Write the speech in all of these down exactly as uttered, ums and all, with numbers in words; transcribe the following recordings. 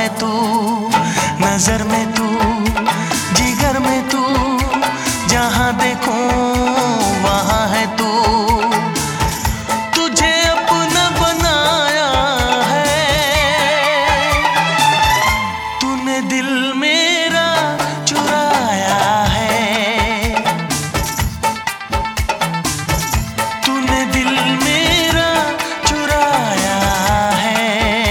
तू, नजर में तू, जिगर में तू, जहां देखूं वहां है तू। तुझे अपना बनाया है, तूने दिल मेरा चुराया है, तूने दिल मेरा चुराया है।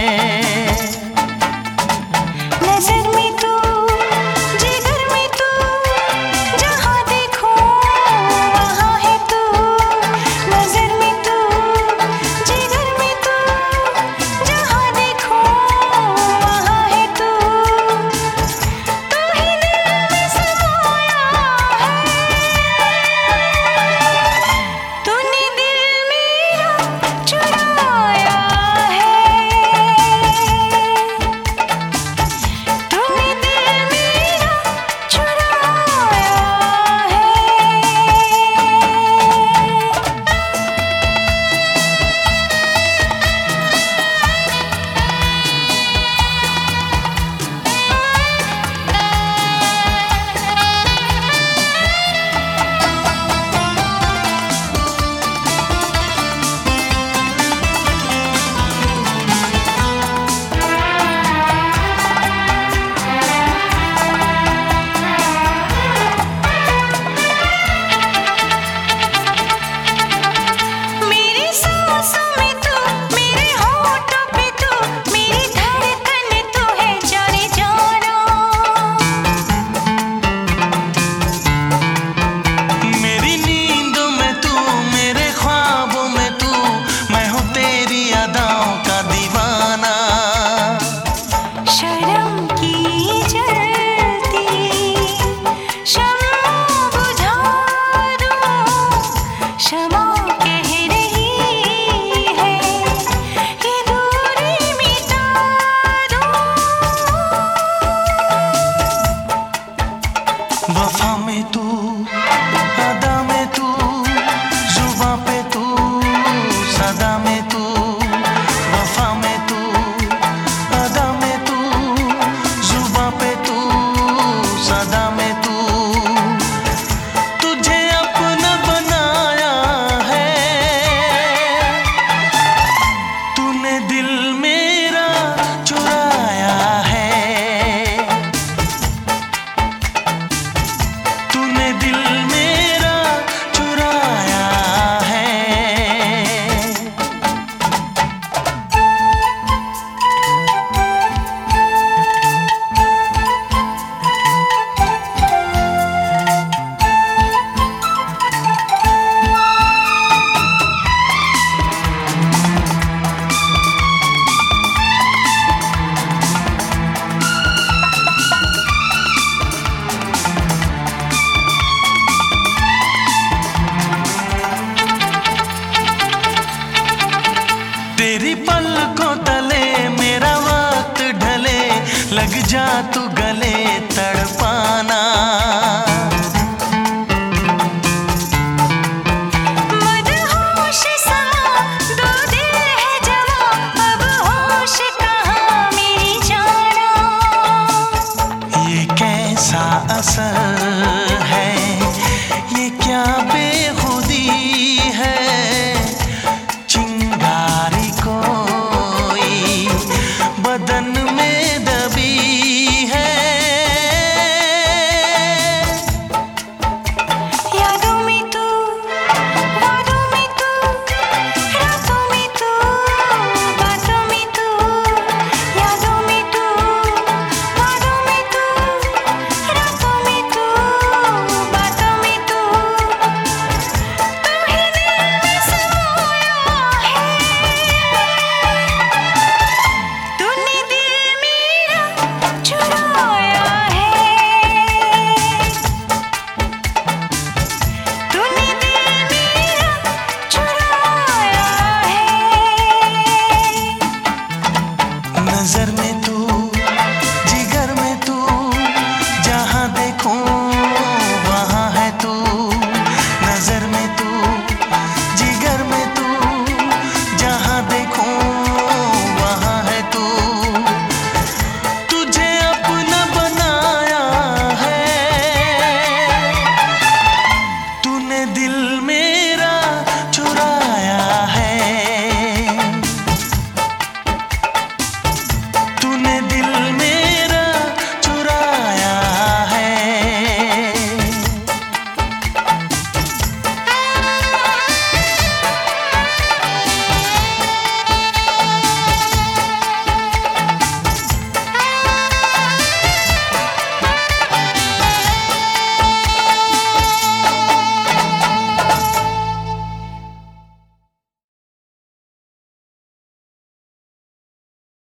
नजर में तू, जिगर में तू, जहां देखो वहां है तू। नजर में तू, जिगर में तू, जहां देखो वहां है तू। तू ही दिल में समाया है, तूने दिल मेरा चुराया है, तूने दिल मेरा चुराया है। मेरी सांसों में तू, मेरे होठों पे तू, मेरी धड़कन तू है जाने जाना। मेरी नींदों में तू, मेरे ख्वाबों में तू, मैं हूँ तेरी अदाओं का दीवाना। शर्म की जलती शम्मा बुझा दूं, शम्मा कह रही है कि दूरी मिटा दूं। वफा में तू, अदा में तू, जुबां पे तू, सदा में तू। वफा में तू, अदा में तू, जुबां पे तू, सदा में तू। तुझे अपना बनाया है, तूने दिल मेरा चुराया है, तूने दिल मेरा चुराया है। तेरी पलकों तले मेरा वक्त ढले, लग जा तू गले तड़पाना।